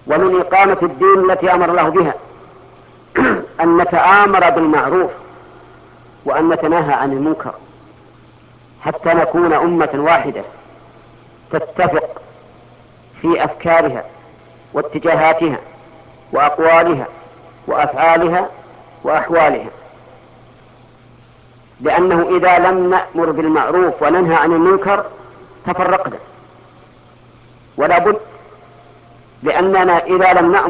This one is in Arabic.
ومن إقامة الدين التي أمر الله بها أن نتآمر بالمعروف وأن نتناهى عن المنكر، حتى نكون أمة واحدة تتفق في أفكارها واتجاهاتها وأقوالها وأفعالها وأحوالها. لأنه إذا لم نأمر بالمعروف وننهى عن المنكر تفرقنا، ولا بد، لأننا إذا لم نأمر